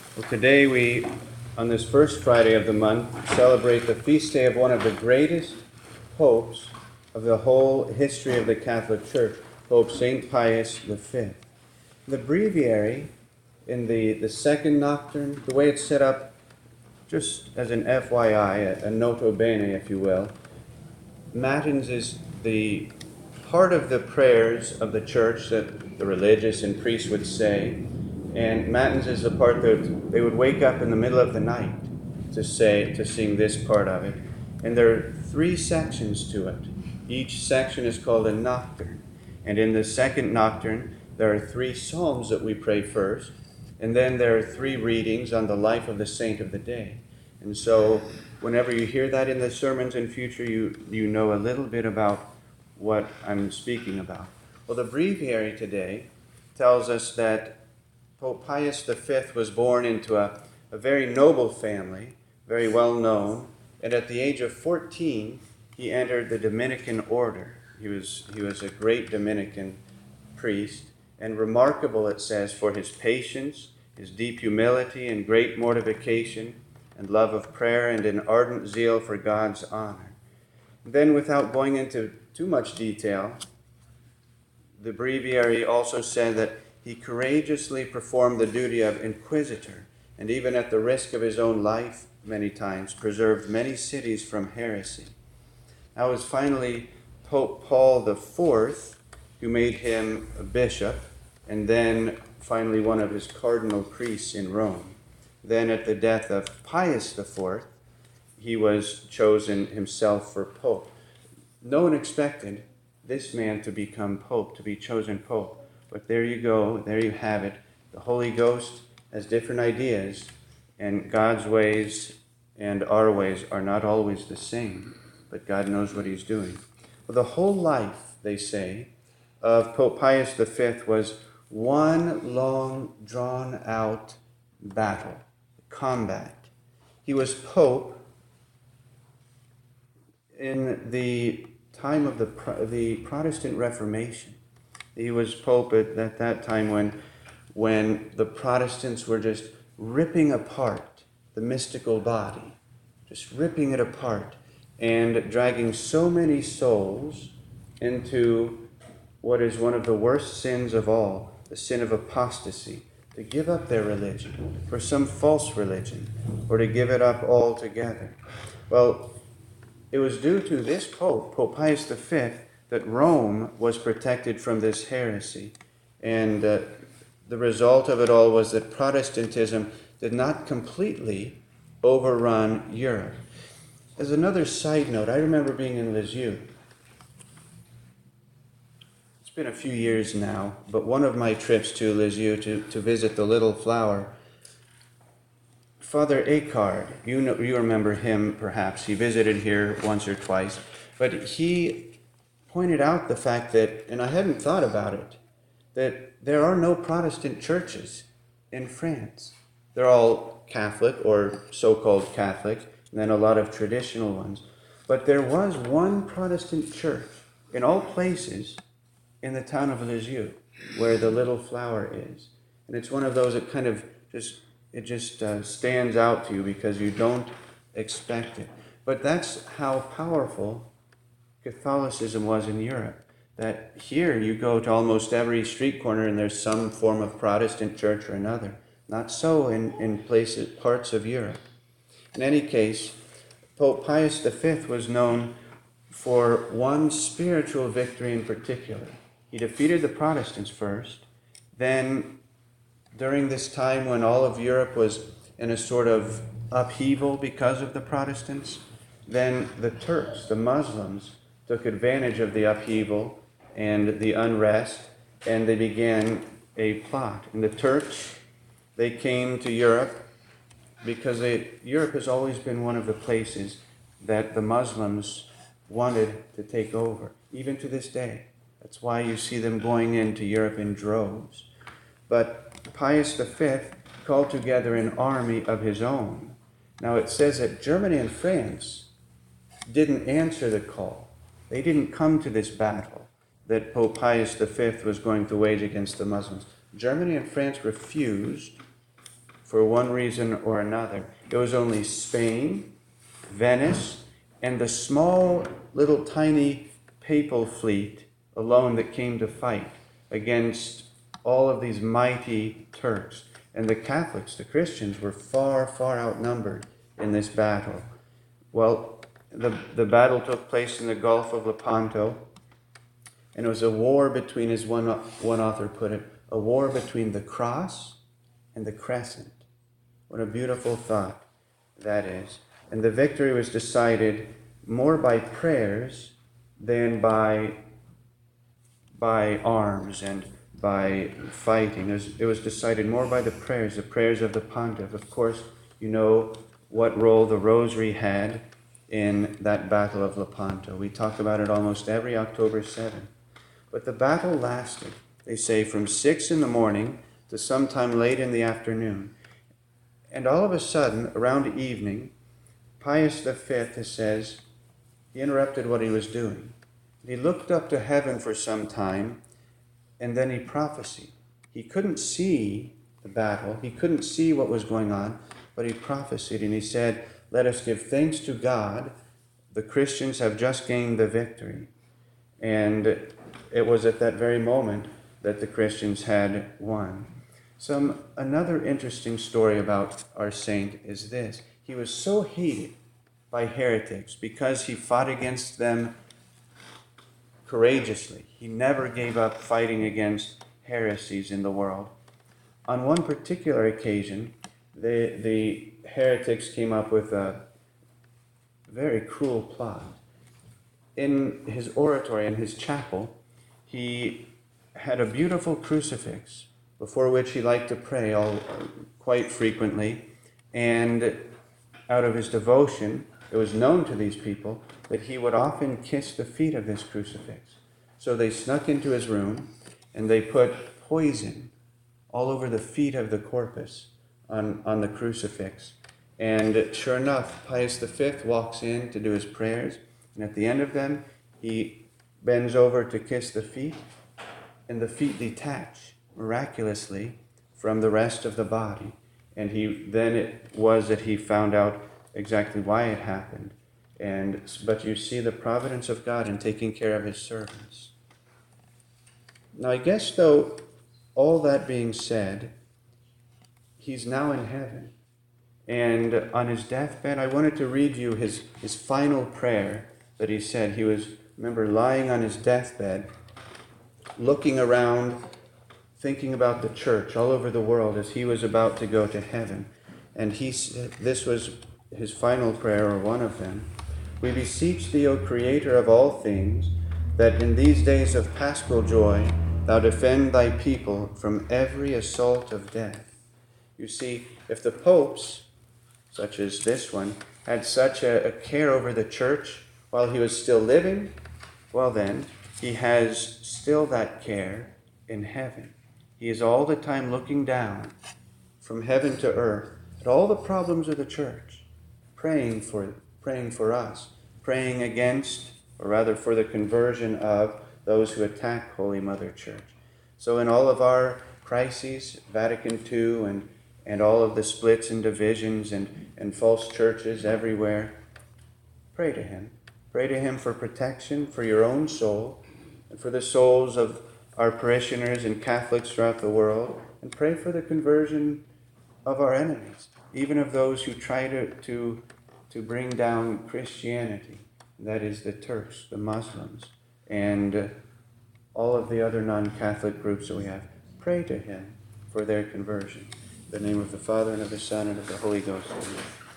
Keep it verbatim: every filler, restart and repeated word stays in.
Well, today we, on this first Friday of the month, celebrate the feast day of one of the greatest popes of the whole history of the Catholic Church, Pope Saint Pius the Fifth. The breviary in the, the second nocturne, the way it's set up, just as an F Y I, a, a nota bene, if you will, Matins is the part of the prayers of the church that the religious and priests would say, and Matins is the part that they would wake up in the middle of the night to say, to sing this part of it. And there are three sections to it. Each section is called a nocturne. And in the second nocturne, there are three psalms that we pray first, and then there are three readings on the life of the saint of the day. And so whenever you hear that in the sermons in future, you, you know a little bit about what I'm speaking about. Well, the breviary today tells us that Pope Pius the Fifth was born into a, a very noble family, very well known, and at the age of fourteen, he entered the Dominican order. He was, he was a great Dominican priest, and remarkable, it says, for his patience, his deep humility, and great mortification, and love of prayer, and an ardent zeal for God's honor. Then, without going into too much detail, the breviary also said that he courageously performed the duty of inquisitor, and even at the risk of his own life, many times, preserved many cities from heresy. Now it was finally Pope Paul the Fourth who made him a bishop, and then finally one of his cardinal priests in Rome. Then at the death of Pius the Fourth, he was chosen himself for pope. No one expected this man to become pope, to be chosen pope. But there you go, there you have it. The Holy Ghost has different ideas, and God's ways and our ways are not always the same, but God knows what he's doing. Well, the whole life, they say, of Pope Pius the Fifth was one long, drawn-out battle, combat. He was pope in the time of the, the Protestant Reformation. He was pope at, at that time when, when the Protestants were just ripping apart the mystical body, just ripping it apart and dragging so many souls into what is one of the worst sins of all, the sin of apostasy, to give up their religion for some false religion, or to give it up altogether. Well, it was due to this pope, Pope Pius the Fifth, that Rome was protected from this heresy. And uh, the result of it all was that Protestantism did not completely overrun Europe. As another side note, I remember being in Lisieux. It's been a few years now, but one of my trips to Lisieux to, to visit the Little Flower, Father Eckhard, you know, you remember him perhaps, he visited here once or twice, but he pointed out the fact that, and I hadn't thought about it, that there are no Protestant churches in France. They're all Catholic or so-called Catholic, and then a lot of traditional ones. But there was one Protestant church in all places in the town of Lisieux, where the Little Flower is. And it's one of those that kind of just, it just uh, stands out to you because you don't expect it. But that's how powerful Catholicism was in Europe. That here you go to almost every street corner and there's some form of Protestant church or another. Not so in, in places, parts of Europe. In any case, Pope Pius the Fifth was known for one spiritual victory in particular. He defeated the Protestants first, then during this time when all of Europe was in a sort of upheaval because of the Protestants, then the Turks, the Muslims, took advantage of the upheaval and the unrest, and they began a plot. And the Turks, they came to Europe because they, Europe has always been one of the places that the Muslims wanted to take over, even to this day. That's why you see them going into Europe in droves. But Pius the Fifth called together an army of his own. Now it says that Germany and France didn't answer the call. They didn't come to this battle that Pope Pius the Fifth was going to wage against the Muslims. Germany and France refused for one reason or another. It was only Spain, Venice, and the small little tiny papal fleet alone that came to fight against all of these mighty Turks. And the Catholics, the Christians, were far, far outnumbered in this battle. Well, the, the battle took place in the Gulf of Lepanto, and it was a war between, as one, one author put it, a war between the cross and the crescent. What a beautiful thought that is. And the victory was decided more by prayers than by, by arms and by fighting. It was, it was decided more by the prayers, the prayers of the pontiff. Of course, you know what role the rosary had in that battle of Lepanto. We talk about it almost every October seventh. But the battle lasted, they say, from six in the morning to sometime late in the afternoon. And all of a sudden, around evening, Pius the Fifth, it says, he interrupted what he was doing. He looked up to heaven for some time, and then he prophesied. He couldn't see the battle. He couldn't see what was going on, but he prophesied, and he said, "Let us give thanks to God. The Christians have just gained the victory." And it was at that very moment that the Christians had won. Some another interesting story about our saint is this. He was so hated by heretics because he fought against them courageously. He never gave up fighting against heresies in the world. On one particular occasion, the, the heretics came up with a very cruel plot. In his oratory, in his chapel, he had a beautiful crucifix before which he liked to pray all quite frequently. And out of his devotion, it was known to these people that he would often kiss the feet of this crucifix. So they snuck into his room and they put poison all over the feet of the corpus on, on the crucifix. And sure enough, Pius the Fifth walks in to do his prayers, and at the end of them, he bends over to kiss the feet, and the feet detach miraculously from the rest of the body. And he then it was that he found out exactly why it happened. And but you see the providence of God in taking care of his servants. Now I guess though, all that being said, he's now in heaven. And on his deathbed, I wanted to read you his, his final prayer that he said. He was, remember, lying on his deathbed, looking around, thinking about the church all over the world as he was about to go to heaven. And he said, this was his final prayer, or one of them. "We beseech thee, O Creator of all things, that in these days of paschal joy, thou defend thy people from every assault of death." You see, if the popes, such as this one, had such a, a care over the church while he was still living, well then, he has still that care in heaven. He is all the time looking down from heaven to earth at all the problems of the church, praying for, praying for us, praying against, or rather for the conversion of those who attack Holy Mother Church. So in all of our crises, Vatican Two and and all of the splits and divisions and, and false churches everywhere, pray to him. Pray to him for protection for your own soul and for the souls of our parishioners and Catholics throughout the world, and pray for the conversion of our enemies, even of those who try to, to, to bring down Christianity, that is the Turks, the Muslims, and uh, all of the other non-Catholic groups that we have. Pray to him for their conversion. In the name of the Father, and of the Son, and of the Holy Ghost. Amen.